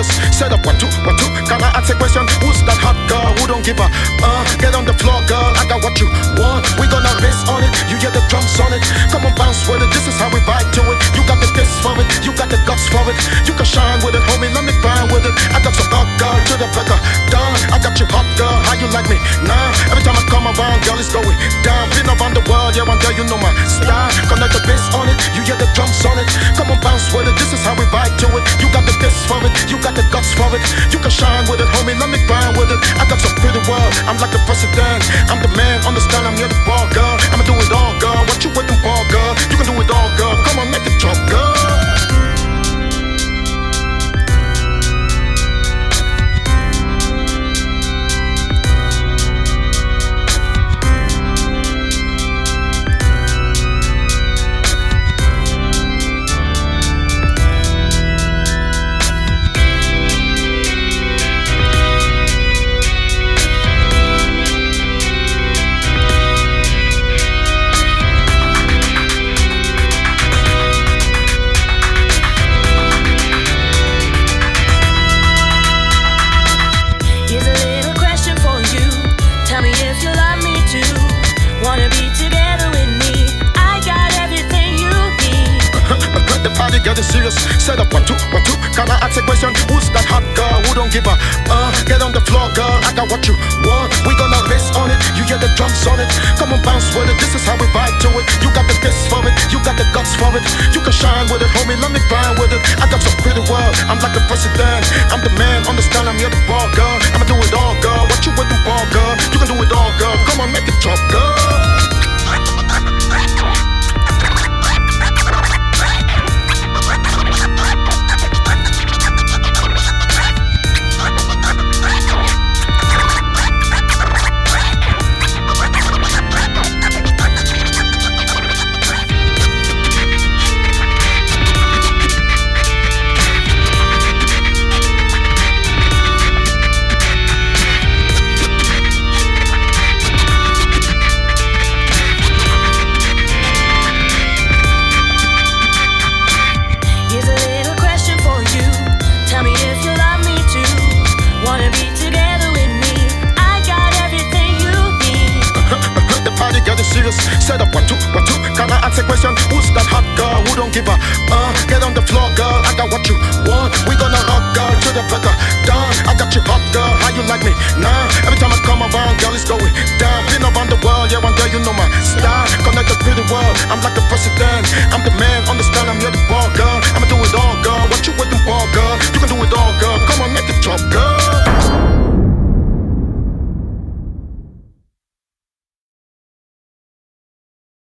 serious. Set up 1, 2, 1, 2. Can I ask a question? Who's that hot girl who don't give a get on the floor, girl. I got what you want. We gonna race on it. You hear the drums on it. Come on, bounce with it. This is how we vibe to it. You got the taste for it. You got the guts for it. You can shine with it, homie. Let me grind with it. I got some hot girl to the breaker down. I got you hot girl. How you like me? Nah. Every time I come around, girl, it's going down. Been around the world, yeah, one day you know my style. Connect the bass on it. You hear the drums on it. Come on, bounce with it. This is how we vibe to it. You got the taste for it. You got the guts for it. You can shine with it, homie. Let me grind with it. I got some pretty world. I'm like the president. I'm the man. Understand? I'm here the ball, girl. I'ma do it all, girl. What you waiting for, girl? You can do it all, girl. Come on, make it drop, girl. Getting serious, set up 1, 2, 1, 2. Can I ask a question? Who's that hot girl who don't give a get on the floor, girl. I got what you want. We gonna race on it. You hear the drums on it. Come on, bounce with it. This is how we vibe to it. You got the taste for it. You got the guts for it. You can shine with it, homie. Let me grind with it. I got some pretty world. I'm like the president. I'm the man. Understand? I'm here the ball, girl. I'ma do it all, girl. What you waiting for, girl? You can do it all, girl. Come on, make it drop, girl. Set up 1, 2, 1, 2. Can I ask a question? Who's that hot girl who don't give a get on the floor, girl. I got what you want. We gonna rock, girl, to the breaker down. I got you hot, girl. How you like me? Nah. Every time I come around, girl, it's going